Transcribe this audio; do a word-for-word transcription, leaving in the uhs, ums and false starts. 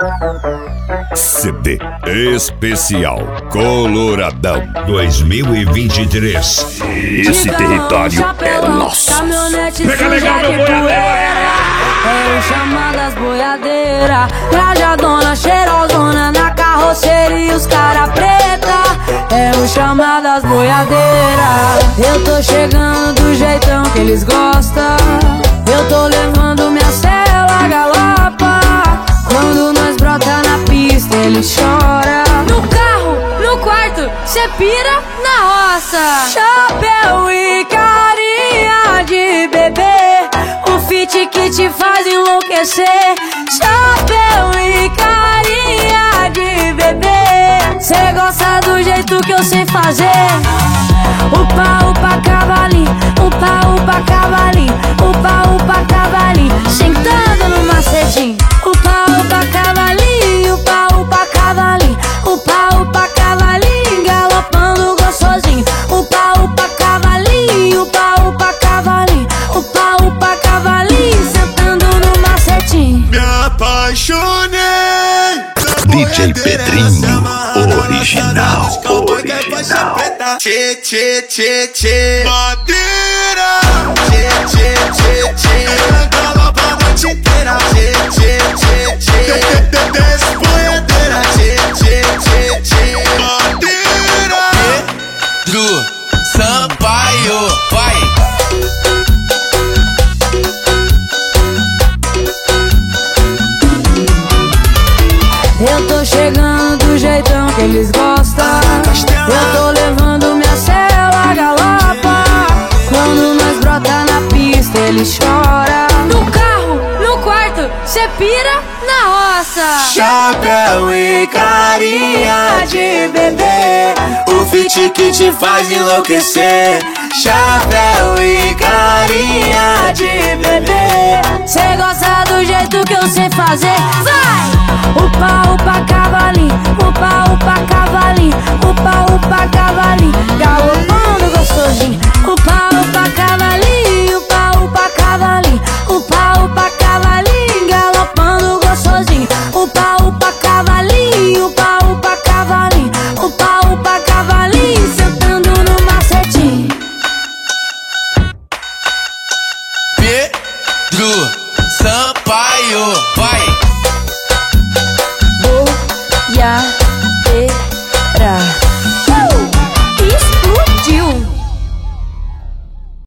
C D especial Coloradão dois mil e vinte e três. Esse território é nosso. Pega legal, meu boiadeira. É o chamadas boiadeira, trajadona, cheirosona na carroceria e os cara preta. É o chamadas boiadeira. Eu tô chegando do jeitão que eles gostam. Eu tô levando minha cela galopa. Quando nós brota na pista eles choram. No carro, no quarto, cê pira na roça. Chapéu e carinha de bebê, um fit que te faz enlouquecer. Chapéu e carinha de bebê, cê gosta do jeito que eu sei fazer. Upa, upa, cavalinho, upa, upa, cavalinho, upa, upa, cavalinho, sentando no macetinho. Upa, upa, cavalinho, upa, upa, cavalinho, upa, upa, cavalinho, galopando gostosinho. Upa, upa, cavalinho, upa, upa, cavalinho, upa, upa, cavalinho, sentando no macetinho. Me apaixonei. D J Pedrinho, original, original. Tchê, tchê, tchê, tchê, madeira. Tchê, tchê, tchê, tchê, galopa a noite inteira. Tchê, tchê, tchê, tchê, desce boiadeira. Tchê, tchê, tchê, tchê, madeira. Pedro Sampaio, vai. Eu tô chegando do jeitão que eles gostam. Eu tô levando minha cela galopa. Quando nós brota na pista eles choram. No carro, no quarto, cê pira na roça. Chapéu e carinha de bebê, o fit que te faz enlouquecer. Chapéu e carinha de bebê, cê gosta do jeito que eu sei fazer. Vai! Upa, upa, cavalinho, upa, upa, cavalinho, upa, upa, cavalinho, galopando gostosinho. Upa, upa, cavalinho, upa, upa, cavalinho, upa, upa, cavalinho, galopando gostosinho. Upa, upa, cavalinho, upa, upa, cavalinho, upa, upa, cavalinho, sentando no macetinho. Pedro Sampaio, vai.